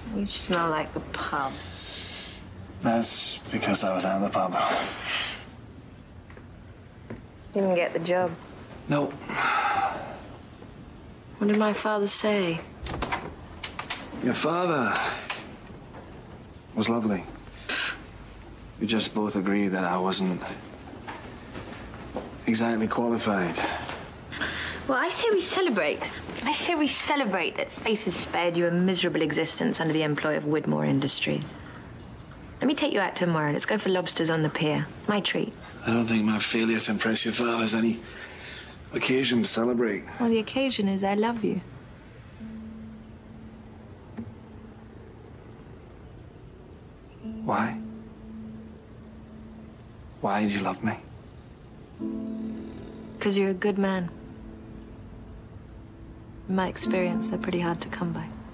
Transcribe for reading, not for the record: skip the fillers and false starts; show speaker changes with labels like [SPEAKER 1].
[SPEAKER 1] You smell like the pub.
[SPEAKER 2] That's because I was at the pub.
[SPEAKER 1] Didn't get the job.
[SPEAKER 2] No.
[SPEAKER 1] What did my father say?
[SPEAKER 2] Your father was lovely. We just both agreed that I wasn't exactly qualified.
[SPEAKER 1] Well, I say we celebrate. I say we celebrate that fate has spared you a miserable existence under the employ of Widmore Industries. Let me take you out tomorrow. Let's go for lobsters on the pier. My treat.
[SPEAKER 2] I don't think my failure to impress your father is any occasion to celebrate.
[SPEAKER 1] Well, the occasion is I love you.
[SPEAKER 2] Why? Why do you love me?
[SPEAKER 1] Because you're a good man. In my experience, they're pretty hard to come by.